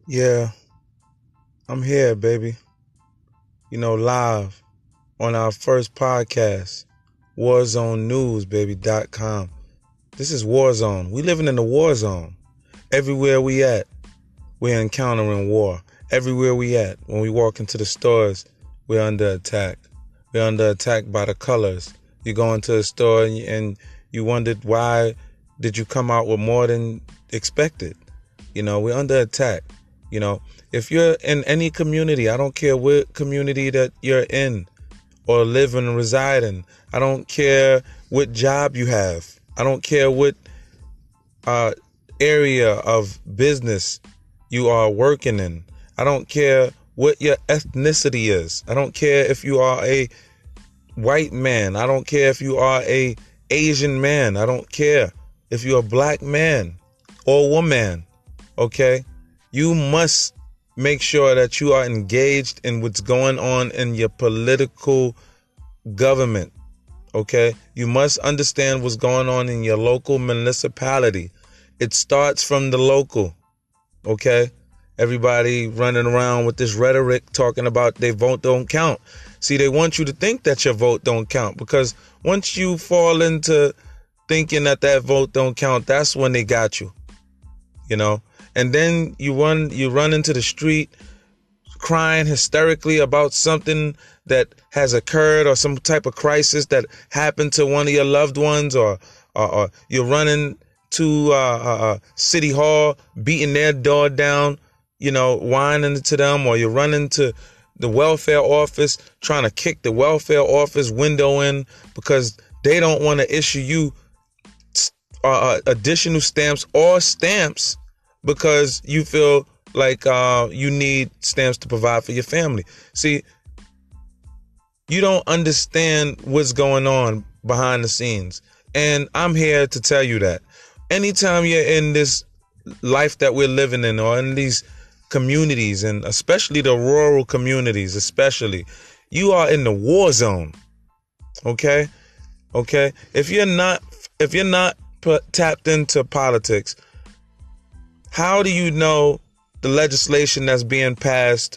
Yeah, I'm here, baby. Live on our first podcast, WarzoneNewsBaby.com. This is Warzone. We living in the war zone. Everywhere we at, we're encountering war. Everywhere we at, when we walk into the stores, we're under attack. We're under attack by the colors. You go into a store and you wondered why did you come out with more than expected. We're under attack. If you're in any community, I don't care what community that you're in or live and reside in. I don't care what job you have. I don't care what area of business you are working in. I don't care what your ethnicity is. I don't care if you are a white man. I don't care if you are a Asian man. I don't care if you're a black man or woman. Okay? You must make sure that you are engaged in what's going on in your political government. Okay? You must understand what's going on in your local municipality. It starts from the local. Okay? Everybody running around with this rhetoric talking about their vote don't count. See, they want you to think that your vote don't count, because once you fall into thinking that vote don't count, that's when they got you. And then you run into the street crying hysterically about something that has occurred or some type of crisis that happened to one of your loved ones, or you're running to City Hall, beating their door down, whining to them, or you're running to the welfare office trying to kick the welfare office window in because they don't want to issue you additional stamps or stamps because you feel like you need stamps to provide for your family. See, you don't understand what's going on behind the scenes. And I'm here to tell you that. Anytime you're in this life that we're living in, or in these communities, and especially the rural communities, you are in the war zone. Okay? If you're not tapped into politics, how do you know the legislation that's being passed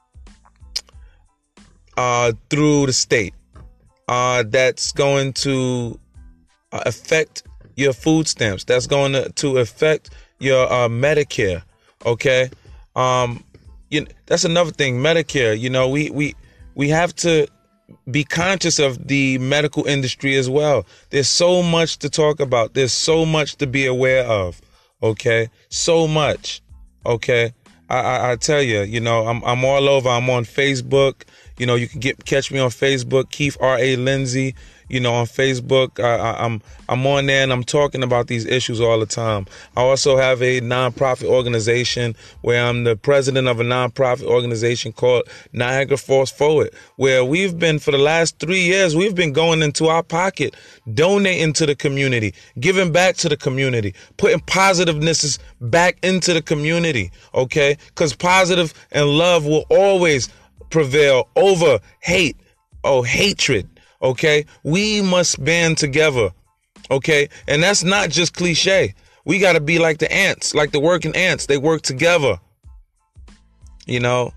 through the state that's going to affect your food stamps, that's going to affect your Medicare? Okay, that's another thing. Medicare. We have to be conscious of the medical industry as well. There's so much to talk about. There's so much to be aware of. Okay, so much. Okay, I tell you, I'm all over. I'm on Facebook. You can catch me on Facebook, Keith R.A. Lindsay. On Facebook, I'm on there and I'm talking about these issues all the time. I also have a nonprofit organization where I'm the president of a nonprofit organization called Niagara Falls Forward, where we've been, for the last 3 years, we've been going into our pocket, donating to the community, giving back to the community, putting positiveness back into the community. Okay, because positive and love will always prevail over hate or hatred. Okay, we must band together. Okay, and that's not just cliche. We got to be like the ants, like the working ants. They work together. What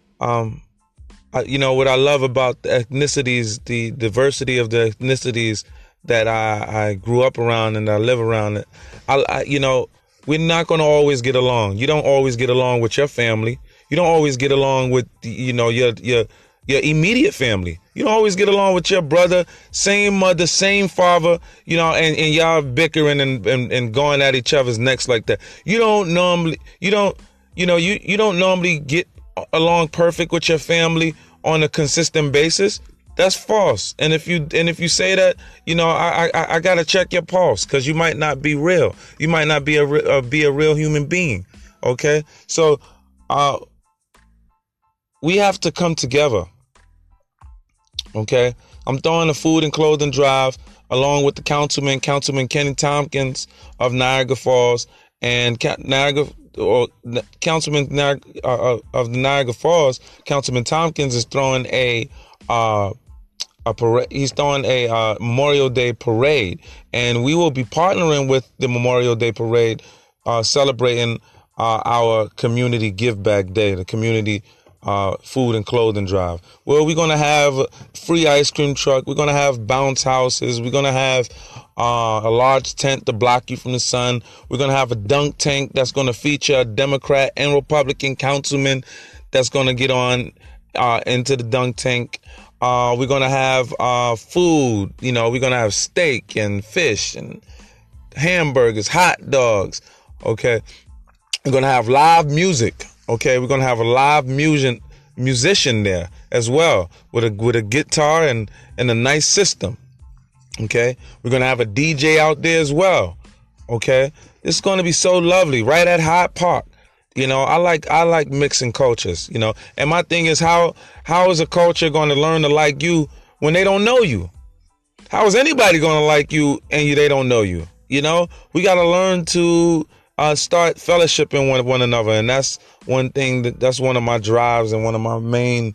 I love about the ethnicities, the diversity of the ethnicities that I grew up around and I live around. We're not going to always get along. You don't always get along with your family. You don't always get along with your immediate family. You don't always get along with your brother, same mother, same father, and y'all bickering and going at each other's necks like that. You don't normally get along perfect with your family on a consistent basis. That's false. And if you say that, I gotta check your pulse, because you might not be real. You might not be a real human being. Okay, so we have to come together. Okay, I'm throwing a food and clothing drive along with the Councilman Kenny Tompkins of Niagara Falls, and Councilman of Niagara Falls. Councilman Tompkins is throwing a parade. He's throwing a Memorial Day parade, and we will be partnering with the Memorial Day parade, celebrating our community give back day, the community food and clothing drive. Well, we're going to have a free ice cream truck. We're going to have bounce houses. We're going to have a large tent to block you from the sun. We're going to have a dunk tank that's going to feature a Democrat and Republican councilman that's going to get on into the dunk tank. We're going to have food. You know, we're going to have steak and fish and hamburgers, hot dogs. Okay. We're going to have live music. Okay. We're going to have a live musician there as well with a guitar and a nice system. Okay. We're going to have a DJ out there as well. Okay. It's going to be so lovely right at Hyde Park. You know, I like mixing cultures, you know, and my thing is how is a culture going to learn to like you when they don't know you? How is anybody going to like you and they don't know you? You know, we got to learn to start fellowshipping with one another. And that's one thing that's one of my drives and one of my main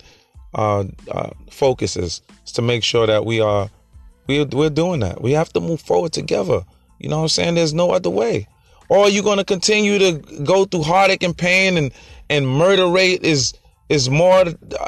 focuses is to make sure that we're doing that. We have to move forward together. You know what I'm saying? There's no other way. Or are you going to continue to go through heartache and pain and murder rate is more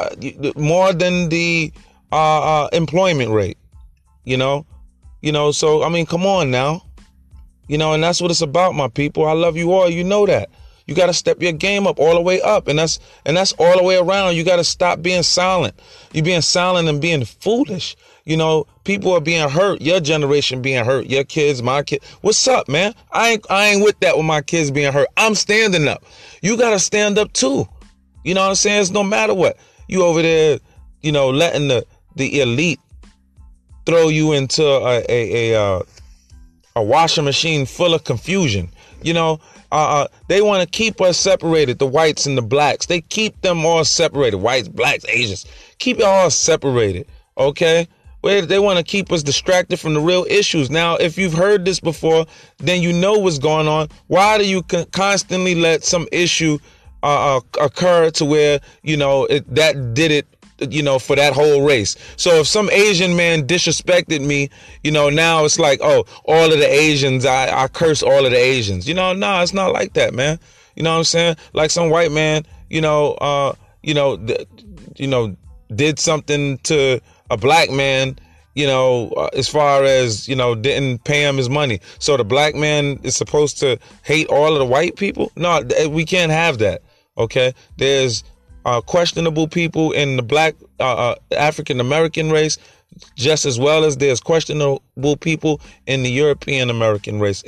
than the employment rate, you know? So, I mean, come on now, you know, and that's what it's about, my people. I love you all. You know that. You got to step your game up all the way up. And that's all the way around. You got to stop being silent. You're being silent and being foolish. You know, people are being hurt. Your generation being hurt. Your kids, my kids. What's up, man? I ain't with that with my kids being hurt. I'm standing up. You got to stand up too. You know what I'm saying? It's no matter what. You over there, you know, letting the elite throw you into a washing machine full of confusion. You know, they want to keep us separated, the whites and the blacks. They keep them all separated. Whites, blacks, Asians. Keep it all separated. Okay? They want to keep us distracted from the real issues. Now, if you've heard this before, then you know what's going on. Why do you constantly let some issue occur to where, you know, that did it, you know, for that whole race? So if some Asian man disrespected me, you know, now it's like, oh, all of the Asians, I curse all of the Asians. You know, no, it's not like that, man. You know what I'm saying? Like some white man, did something to a black man, you know, as far as, you know, didn't pay him his money. So the black man is supposed to hate all of the white people? No, we can't have that. Okay. There's questionable people in the black African American race, just as well as there's questionable people in the European American race,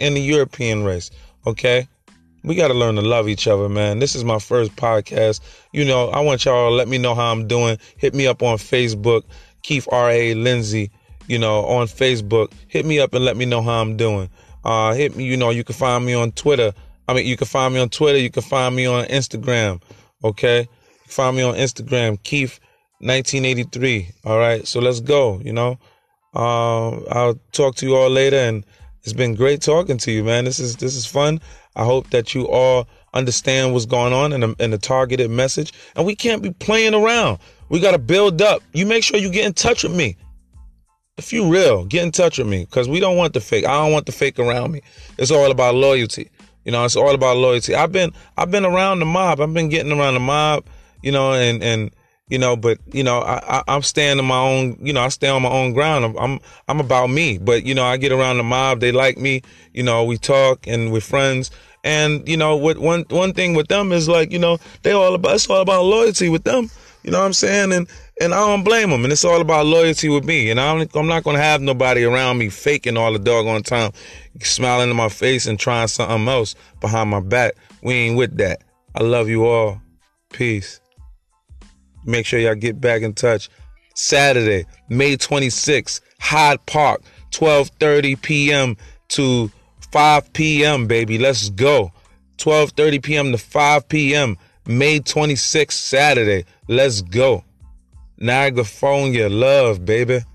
Okay. We got to learn to love each other, man. This is my first podcast. You know, I want y'all to let me know how I'm doing. Hit me up on Facebook. Keith R.A. Lindsay, you know, on Facebook. Hit me up and let me know how I'm doing. Hit me, you know, you can find me on Twitter. You can find me on Twitter. You can find me on Instagram. Okay. Find me on Instagram, Keith 1983. All right. So let's go. You know, I'll talk to you all later. And it's been great talking to you, man. This is fun. I hope that you all understand what's going on and the targeted message. And we can't be playing around. We got to build up. You make sure you get in touch with me. If you real, get in touch with me because we don't want the fake. I don't want the fake around me. It's all about loyalty. You know, it's all about loyalty. I've been around the mob. I've been getting around the mob, you know, and you know, but you know, I'm staying on my own, you know, I stay on my own ground. I'm about me. But, you know, I get around the mob, they like me, you know, we talk and we're friends. And, you know, what one thing with them is like, you know, it's all about loyalty with them. You know what I'm saying? And I don't blame them. And it's all about loyalty with me. And I'm not going to have nobody around me faking all the doggone time, smiling in my face and trying something else behind my back. We ain't with that. I love you all. Peace. Make sure y'all get back in touch. Saturday, May 26th, Hyde Park, 12:30 p.m. to 5 p.m., baby. Let's go. 12:30 p.m. to 5 p.m. May 26th, Saturday. Let's go. Niagara Falls, love, baby.